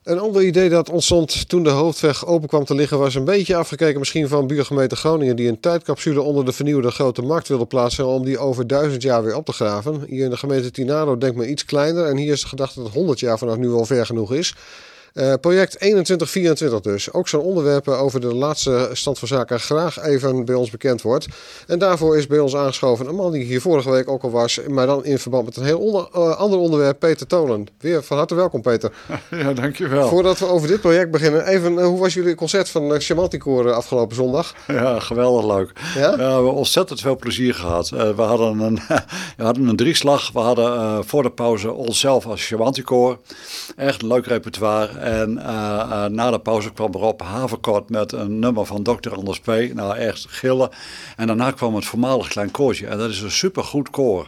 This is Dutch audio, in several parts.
Een ander idee dat ontstond toen de hoofdweg open kwam te liggen was een beetje afgekeken misschien van buurgemeente Groningen die een tijdcapsule onder de vernieuwde Grote Markt wilde plaatsen om die over 1000 jaar weer op te graven. Hier in de gemeente Tinaro denkt men iets kleiner en hier is de gedachte dat 100 jaar vanaf nu al ver genoeg is. Project 2124 dus. Ook zo'n onderwerp over de laatste stand van zaken graag even bij ons bekend wordt. En daarvoor is bij ons aangeschoven een man die hier vorige week ook al was, maar dan in verband met een heel ander onderwerp, Peter Tolen. Weer van harte welkom, Peter. Ja, dankjewel. Voordat we over dit project beginnen, even hoe was jullie concert van Chamanticoor afgelopen zondag? Ja, geweldig leuk. Ja? We hebben ontzettend veel plezier gehad. We hadden een drieslag. We hadden voor de pauze onszelf als Chamanticoor. Echt een leuk repertoire. En na de pauze kwam Rob Haverkort met een nummer van Dr. Anders P. Nou, echt gillen. En daarna kwam het voormalig klein koortje. En dat is een supergoed koor.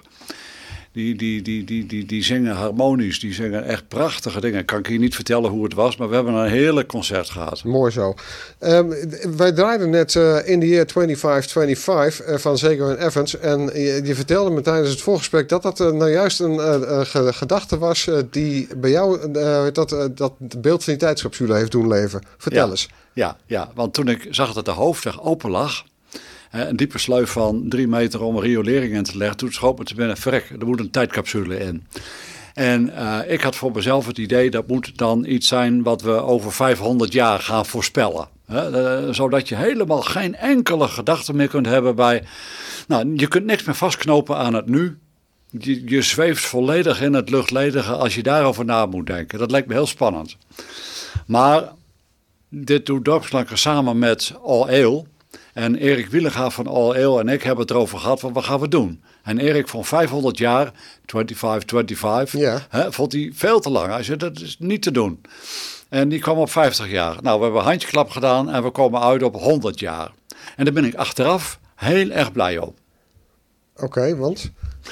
Die zingen harmonisch, die zingen echt prachtige dingen. Ik kan je niet vertellen hoe het was, maar we hebben een heerlijk concert gehad. Mooi zo. Wij draaiden net In the Year 2525 van Zego en Evans. En je vertelde me tijdens het voorgesprek dat nou juist een gedachte was die bij jou dat beeld van die tijdscapsule heeft doen leven. Vertel eens. Ja, want toen ik zag dat de hoofdweg open lag, een diepe sleuf van 3 meter om een riolering in te leggen, toen schoot me te binnen, verrek, er moet een tijdcapsule in. En ik had voor mezelf het idee, dat moet dan iets zijn wat we over 500 jaar gaan voorspellen. Zodat je helemaal geen enkele gedachte meer kunt hebben bij, nou, je kunt niks meer vastknopen aan het nu. Je zweeft volledig in het luchtledige als je daarover na moet denken. Dat lijkt me heel spannend. Maar dit doet Dorpsklankers samen met All Ale. En Erik Wielegaard van All Ale en ik hebben het erover gehad, wat gaan we doen? En Erik van 500 jaar, 25, vond hij veel te lang. Hij zei, dat is niet te doen. En die kwam op 50 jaar. Nou, we hebben een handjeklap gedaan en we komen uit op 100 jaar. En daar ben ik achteraf heel erg blij op. Oké, want?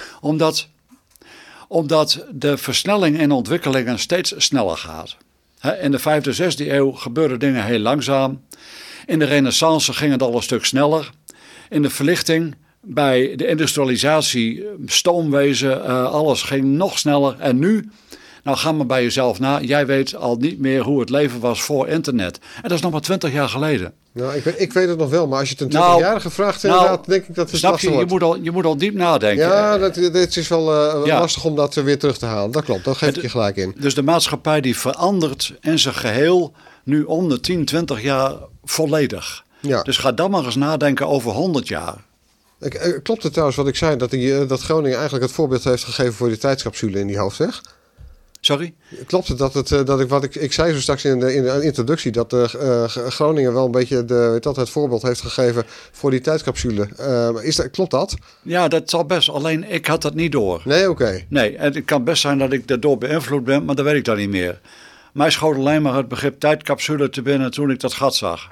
Omdat de versnelling en ontwikkelingen steeds sneller gaat. In de 5e, 6e eeuw gebeurden dingen heel langzaam. In de Renaissance ging het al een stuk sneller. In de verlichting, bij de industrialisatie, stoomwezen, alles ging nog sneller. En nu, nou ga maar bij jezelf na. Jij weet al niet meer hoe het leven was voor internet. En dat is nog maar 20 jaar geleden. Nou, ik weet het nog wel, maar als je het een 20-jarige vraagt, inderdaad, denk ik dat het lastig wordt. Je moet al diep nadenken. Ja, het is wel lastig om dat weer terug te halen. Dat klopt, daar geef ik je gelijk in. Dus de maatschappij die verandert in zijn geheel nu om de 10, 20 jaar volledig. Ja. Dus ga dan maar eens nadenken over 100 jaar. Klopt het trouwens wat ik zei, dat Groningen eigenlijk het voorbeeld heeft gegeven voor die tijdscapsule in die hoofdweg? Sorry? Klopt het ik zei zo straks in de introductie dat Groningen wel een beetje het voorbeeld heeft gegeven voor die tijdscapsule. Klopt dat? Ja, dat zal best. Alleen ik had dat niet door. Nee, oké. Nee, en het kan best zijn dat ik daardoor beïnvloed ben, maar dat weet ik dan niet meer. Mij schoot alleen maar het begrip tijdcapsule te binnen toen ik dat gat zag.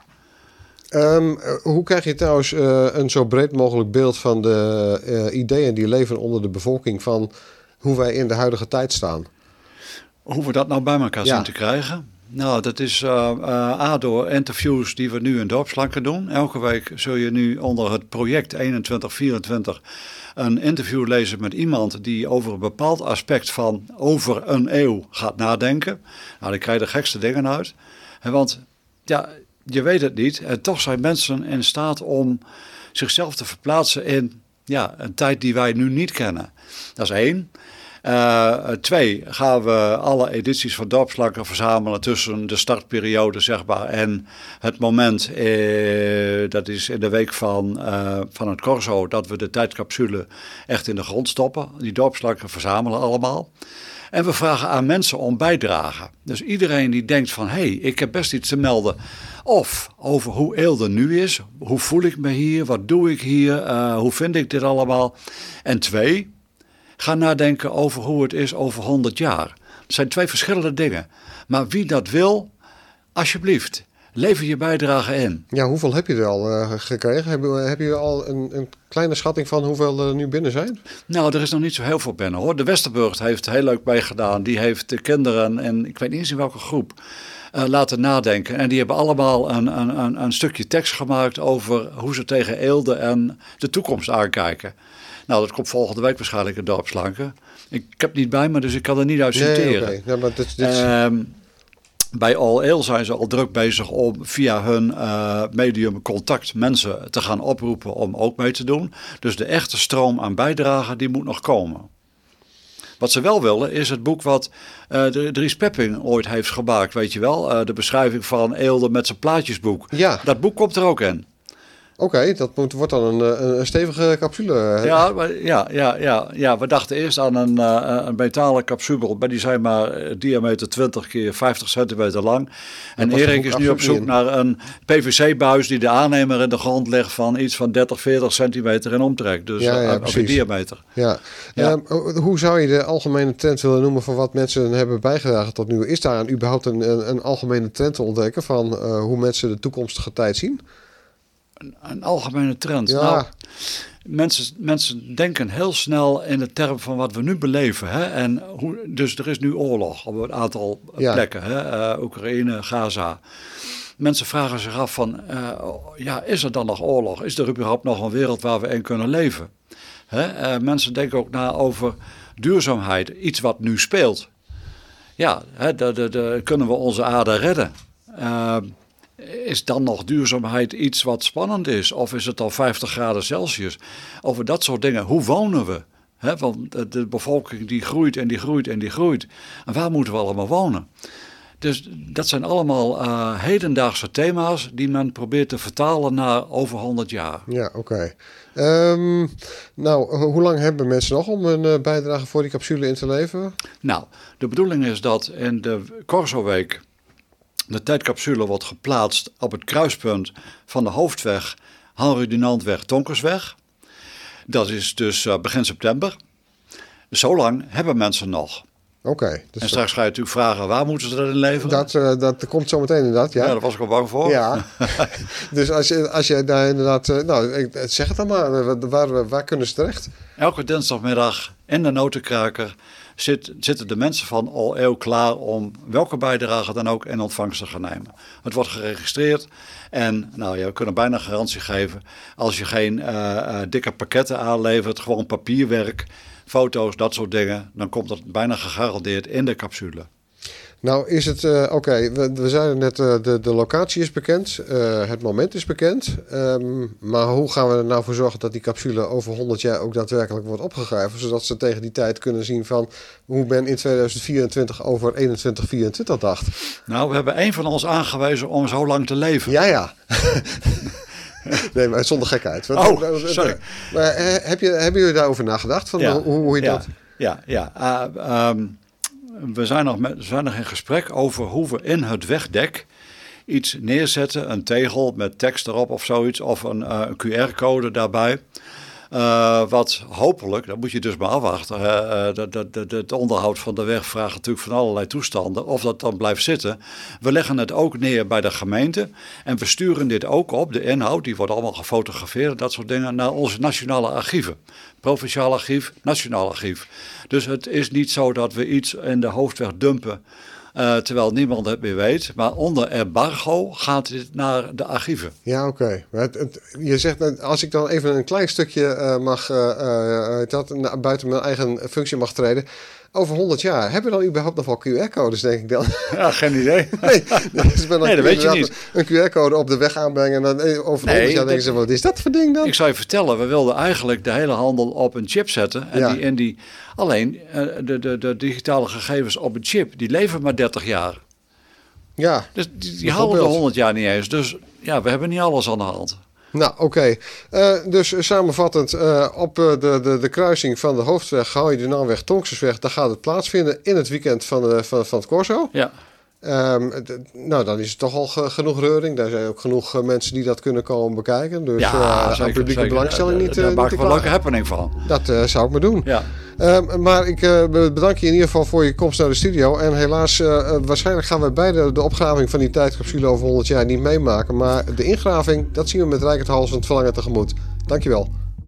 Hoe krijg je trouwens een zo breed mogelijk beeld van de ideeën die leven onder de bevolking van hoe wij in de huidige tijd staan? Hoe we dat nou bij elkaar zien te krijgen? Nou, dat is door interviews die we nu in Dorpsklankers doen. Elke week zul je nu onder het project 2124 een interview lezen met iemand die over een bepaald aspect van over een eeuw gaat nadenken. Nou, dan krijg je de gekste dingen uit. Want ja, je weet het niet. En toch zijn mensen in staat om zichzelf te verplaatsen in een tijd die wij nu niet kennen. Dat is 1. 2, gaan we alle edities van Dorpsklankers verzamelen tussen de startperiode zeg maar, en het moment, dat is in de week van het Corso, dat we de tijdcapsule echt in de grond stoppen. Die Dorpsklankers verzamelen allemaal. En we vragen aan mensen om bijdragen. Dus iedereen die denkt van, ik heb best iets te melden. Of over hoe Eelde nu is. Hoe voel ik me hier? Wat doe ik hier? Hoe vind ik dit allemaal? En 2, ga nadenken over hoe het is over 100 jaar. Het zijn 2 verschillende dingen. Maar wie dat wil, alsjeblieft, lever je bijdrage in. Ja, hoeveel heb je er al gekregen? Heb je al een kleine schatting van hoeveel er nu binnen zijn? Nou, er is nog niet zo heel veel binnen hoor. De Westerburg heeft heel leuk meegedaan. Die heeft de kinderen, en ik weet niet eens in welke groep, laten nadenken. En die hebben allemaal een stukje tekst gemaakt over hoe ze tegen Eelde en de toekomst aankijken. Nou, dat komt volgende week waarschijnlijk in Dorpsklankers. Ik heb het niet bij me, dus ik kan er niet uit citeren. Nee, okay. Ja, maar dit... Bij All Ale zijn ze al druk bezig om via hun medium contact mensen te gaan oproepen om ook mee te doen. Dus de echte stroom aan bijdragen, die moet nog komen. Wat ze wel willen is het boek wat Dries Pepping ooit heeft gemaakt, weet je wel. De beschrijving van Eelde met zijn plaatjesboek. Ja. Dat boek komt er ook in. Oké, dat wordt dan een stevige capsule. Ja, we dachten eerst aan een metalen capsule, maar die zijn maar diameter 20 keer 50 centimeter lang. En Erik is nu op zoek naar een PVC-buis die de aannemer in de grond legt van iets van 30, 40 centimeter in omtrek. Dus of in diameter. Ja. Hoe zou je de algemene trend willen noemen van wat mensen hebben bijgedragen tot nu? Is daar überhaupt een algemene trend te ontdekken van hoe mensen de toekomstige tijd zien? Een algemene trend. Ja. Nou, mensen denken heel snel in de term van wat we nu beleven. Hè? En dus er is nu oorlog op een aantal plekken. Hè? Oekraïne, Gaza. Mensen vragen zich af van, is er dan nog oorlog? Is er überhaupt nog een wereld waar we in kunnen leven? Hè? Mensen denken ook na over duurzaamheid. Iets wat nu speelt. Ja, kunnen we onze aarde redden? Is dan nog duurzaamheid iets wat spannend is? Of is het al 50 graden Celsius? Over dat soort dingen. Hoe wonen we? Want de bevolking die groeit en die groeit en die groeit. En waar moeten we allemaal wonen? Dus dat zijn allemaal hedendaagse thema's die men probeert te vertalen naar over 100 jaar. Ja, oké. Hoe lang hebben mensen nog om een bijdrage voor die capsule in te leveren? Nou, de bedoeling is dat in de Corso-week de tijdcapsule wordt geplaatst op het kruispunt van de hoofdweg Henri Dunantweg, Tonkersweg. Dat is dus begin september. Zo lang hebben mensen nog. Oké. En straks ga je natuurlijk vragen, waar moeten ze dat in leveren? Dat komt zo meteen inderdaad, ja. Ja, daar was ik al bang voor. Ja. Dus als je daar inderdaad... zeg het dan maar. Waar kunnen ze terecht? Elke dinsdagmiddag in de Notenkraker zitten de mensen van All Ale klaar om welke bijdrage dan ook in ontvangst te gaan nemen. Het wordt geregistreerd en we kunnen bijna garantie geven. Als je geen dikke pakketten aanlevert, gewoon papierwerk, foto's, dat soort dingen, dan komt dat bijna gegarandeerd in de capsule. Nou is het, we zeiden net, de locatie is bekend, het moment is bekend. Maar hoe gaan we er nou voor zorgen dat die capsule over 100 jaar ook daadwerkelijk wordt opgegraven? Zodat ze tegen die tijd kunnen zien van hoe men in 2024 over 2124 dacht. Nou, we hebben één van ons aangewezen om zo lang te leven. Ja. Nee, maar zonder gekheid. Sorry. Maar hebben jullie daarover nagedacht? Van hoe je dat... We zijn nog in gesprek over hoe we in het wegdek iets neerzetten. Een tegel met tekst erop of zoiets. Of een QR-code daarbij. Wat hopelijk, dat moet je dus maar afwachten. Het onderhoud van de weg vraagt natuurlijk van allerlei toestanden. Of dat dan blijft zitten. We leggen het ook neer bij de gemeente. En we sturen dit ook op. De inhoud, die wordt allemaal gefotografeerd. Dat soort dingen. Naar onze nationale archieven. Provinciaal archief, nationaal archief. Dus het is niet zo dat we iets in de hoofdweg dumpen. Terwijl niemand het meer weet. Maar onder embargo gaat dit naar de archieven. Ja, oké. Je zegt, als ik dan even een klein stukje buiten mijn eigen functie mag treden. Over 100 jaar, hebben we dan überhaupt nog wel QR-codes, denk ik dan? Ja, geen idee. Nee, dat weet je niet. Een QR-code op de weg aanbrengen en dan over 100 jaar denken ze, wat is dat voor ding dan? Ik zou je vertellen, we wilden eigenlijk de hele handel op een chip zetten. En alleen de digitale gegevens op een chip, die leven maar 30 jaar. Ja. Dus die halen de 100 jaar niet eens. Dus ja, we hebben niet alles aan de hand. Nou, oké. Dus samenvattend, op de kruising van de hoofdweg, Henri Dunantweg, Tonkersweg, daar gaat het plaatsvinden in het weekend van het Corso. Ja. Dan is het toch al genoeg reuring. Daar zijn ook genoeg mensen die dat kunnen komen bekijken. Dus zeker, publieke belangstelling niet. Daar maken we een leuke happening van. Dat zou ik maar doen. Ja. Maar ik bedank je in ieder geval voor je komst naar de studio. En helaas, waarschijnlijk gaan we beide de opgraving van die tijdcapsule over 100 jaar niet meemaken. Maar de ingraving, dat zien we met reikend halsend verlangen tegemoet. Dankjewel.